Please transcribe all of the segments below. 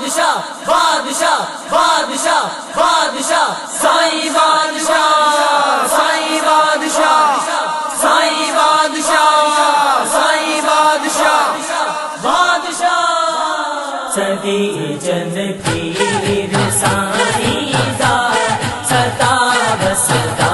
بادشاہ بادشاہ بادشاہ بادشاہ سائیں بادشاہ سائیں بادشاہ سائیں بادشاہ سائیں بادشاہ بادشاہ سبھی جن پیر سائیں دار سدا بسدا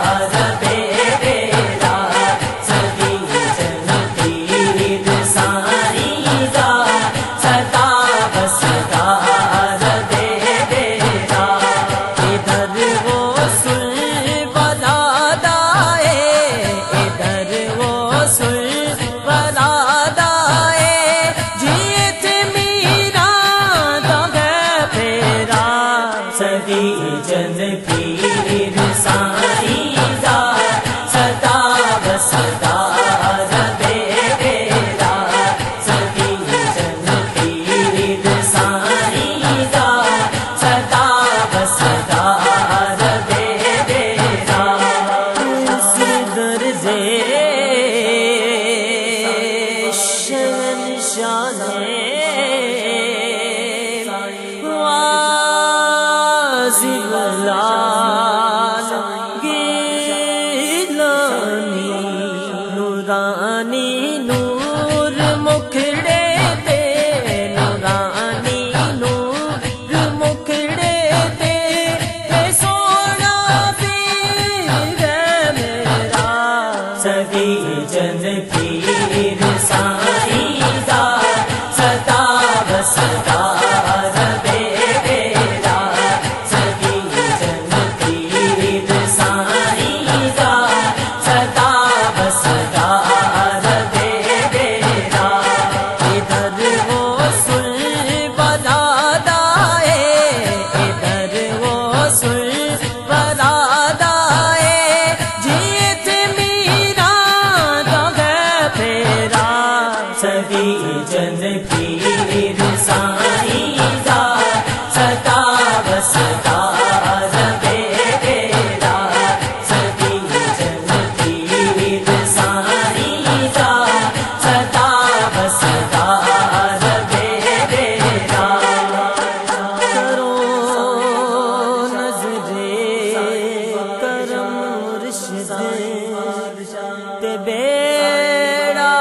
جن پیر سائیں دار سدا بسدا ربے تیرا سبھی جن پیر سائیں دار سدا بسدا ربے تیرا اس درزے شہنشاہ نورانی نور مکھڑے تے نورانی نور مکھڑے تے سونا پیر میرا سبھی جن پیر سائیں دار سدا بسدا سبھی جن پیر سائیں دار سدا بسدا ربے تیرا سبھی جن پیر سائیں دار سدا بسدا ربے تیرا کرو نظرے کرم مرشد تے بیڑا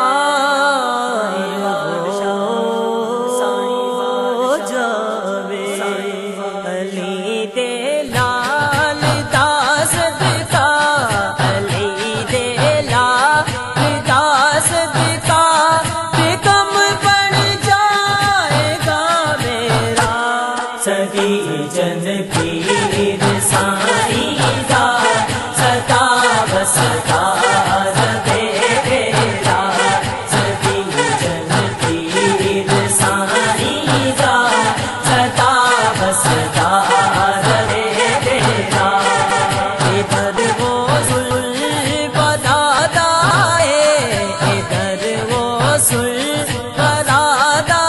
سبھی جن پیر سائیں دار سدا بسدا ربے تیرا سبھی جن پیر سائیں دار سدا بسدا ربے تیرا ادھر وہ سل بدادا ہے ادھر وہ سل بدادا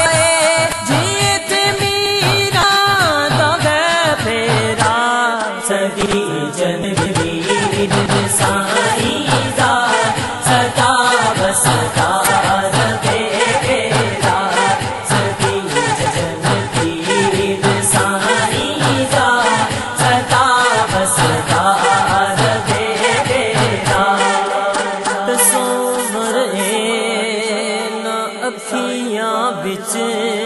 سبھی جن پیر سائیں دار سدا بسدا ربے تیرا سبھی جن پیر سائیں دار سدا بسدا ربے تیرا تصور نہ اکھیاں بچ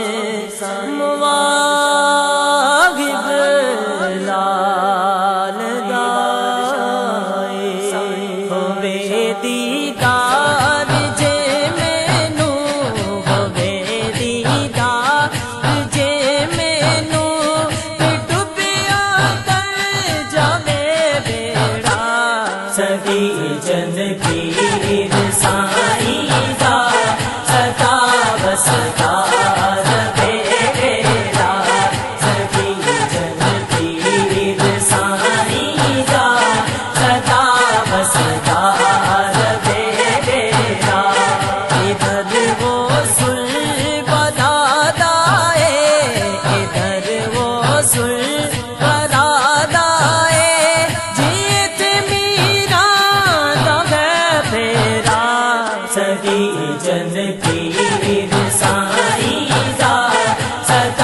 دیدار جے مینو ہوے دیدار جے مینو ڈبیا کر جاوے بیڑا سبھی جن پیر سائیں دار سدا بسدا ربے تیرا سبھی جن پیر سائیں دار سدا بسدا سبھی جن پیر سائیں دار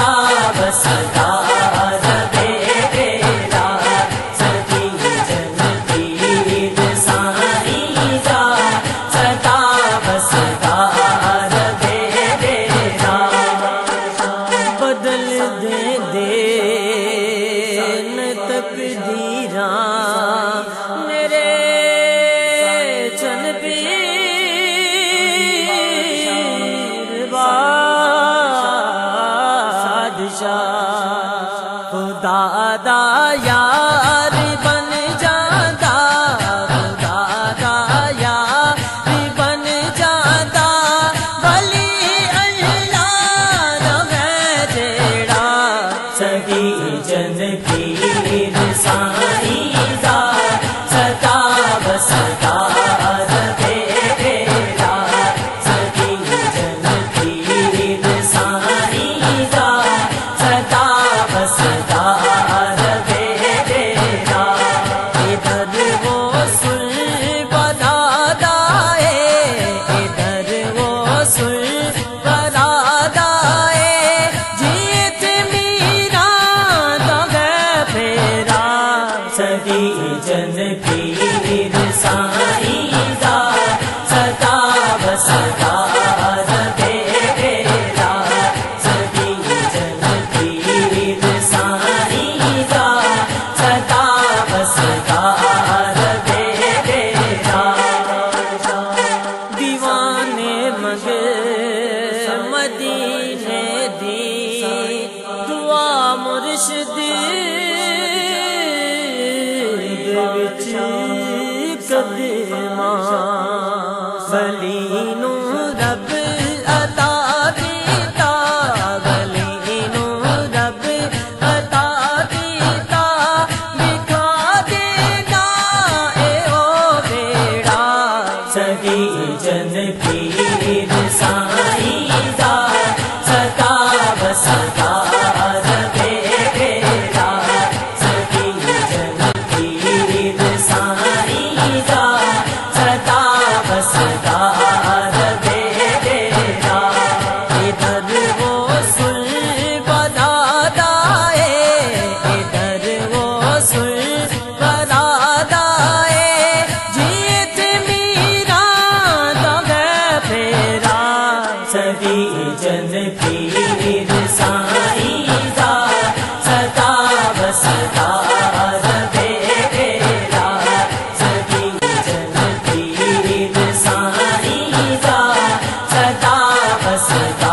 ولی نو رب عطا کیتا ولی نو رب عطا کیتا دکھا دینا اے او بیڑا سگی جن پیر سائیں دا سدا بسدا ربے بیڑا سگی جن پیر سائیں دا سدا بسدا ربے بیڑا ادھر وہ سل بلادا ہے ادھر وہ سل بلادا ہے جیت میرا تو گئے پھیرا سگی جن پیر سائیں دا سدا بسدا ربے بیڑا سگی جن پیر سائیں دا سدا بسدا